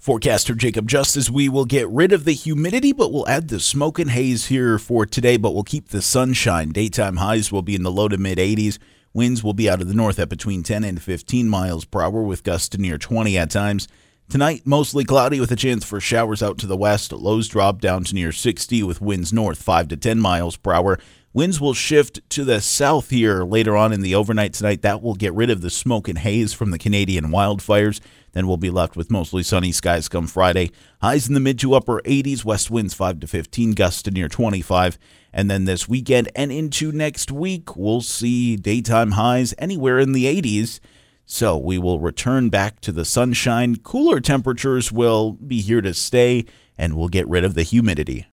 Forecaster Jacob Justice, we will get rid of the humidity, but we'll add the smoke and haze here for today, but we'll keep the sunshine. Daytime highs will be in the low to mid 80s. Winds will be out of the north at between 10 and 15 miles per hour with gusts to near 20 at times. Tonight, mostly cloudy with a chance for showers out to the west. Lows drop down to near 60 with winds north 5 to 10 miles per hour. Winds will shift to the south here later on in the overnight tonight. That will get rid of the smoke and haze from the Canadian wildfires. Then we'll be left with mostly sunny skies come Friday. Highs in the mid to upper 80s, west winds 5 to 15, gusts to near 25. And then this weekend and into next week, we'll see daytime highs anywhere in the 80s. So we will return back to the sunshine. Cooler temperatures will be here to stay, and we'll get rid of the humidity.